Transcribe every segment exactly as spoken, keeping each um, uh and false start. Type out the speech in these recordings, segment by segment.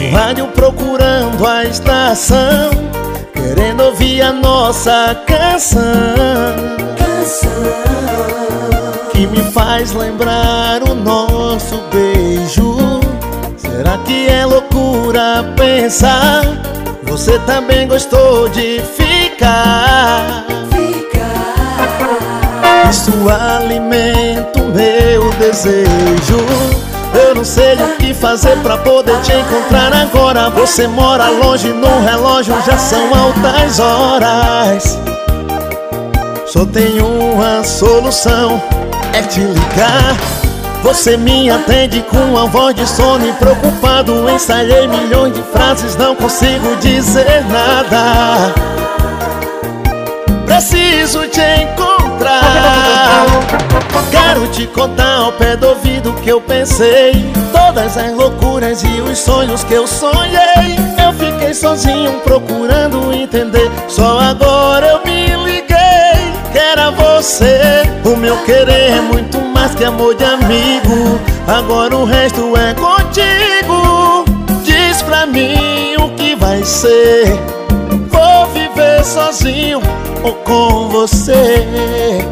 No rádio procurando a estação, querendo ouvir a nossa canção, que me faz lembrar o nosso beijo. Será que é loucura pensar? Você também gostou de ficar? Isso alimenta o meu desejo. Eu não sei o que fazer pra poder te encontrar agora. Você mora longe, no relógio já são altas horas. Só tenho uma solução, é te ligar. Você me atende com a voz de sono e preocupado. Ensaiei milhões de frases, não consigo dizer nada. Preciso te encontrar. Quero te contar ao pé do ouvido que eu pensei, todas as loucuras e os sonhos que eu sonhei. Eu fiquei sozinho procurando entender, só agora eu me liguei que era você. O meu querer é muito mais que amor de amigo, agora o resto é contigo. Diz pra mim o que vai ser, vou viver sozinho ou com você?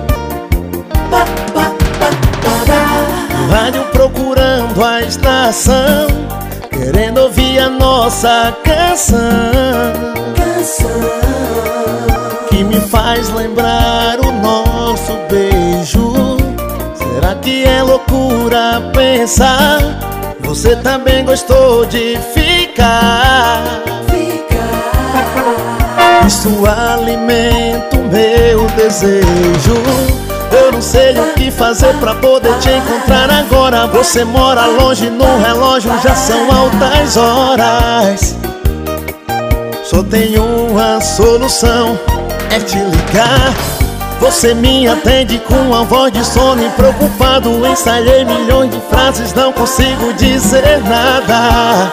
No rádio procurando a estação, querendo ouvir a nossa canção, que me faz lembrar o nosso beijo. Será que é loucura pensar? Você também gostou de ficar? Isso alimenta o meu desejo. Eu não sei o que fazer pra poder te encontrar agora. Você mora longe, no relógio já são altas horas. Só tenho uma solução, é te ligar. Você me atende com a voz de sono e preocupado. Ensaiei milhões de frases, não consigo dizer nada.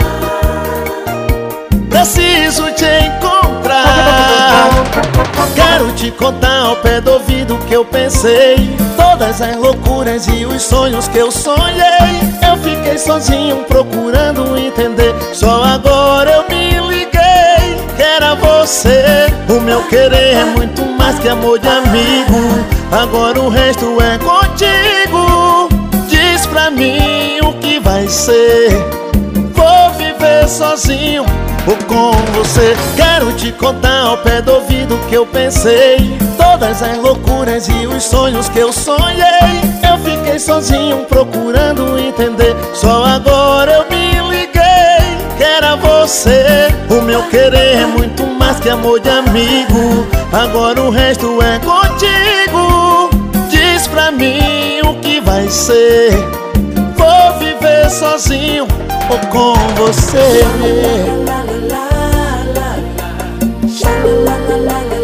Preciso te encontrar. Quero te contar ao pé do ouvido que eu pensei, todas as loucuras e os sonhos que eu sonhei. Eu fiquei sozinho procurando entender, só agora eu me liguei que era você. O meu querer é muito mais que amor de amigo, agora o resto é contigo. Diz pra mim o que vai ser, vou viver sozinho ou com você? Quero te contar ao pé do ouvido que eu pensei, todas as loucuras e os sonhos que eu sonhei. Eu fiquei sozinho procurando entender, só agora eu me liguei que era você. O meu querer é muito mais que amor de amigo, agora o resto é contigo. Diz pra mim o que vai ser, vou viver sozinho ou com você? La la la la la la la la la la.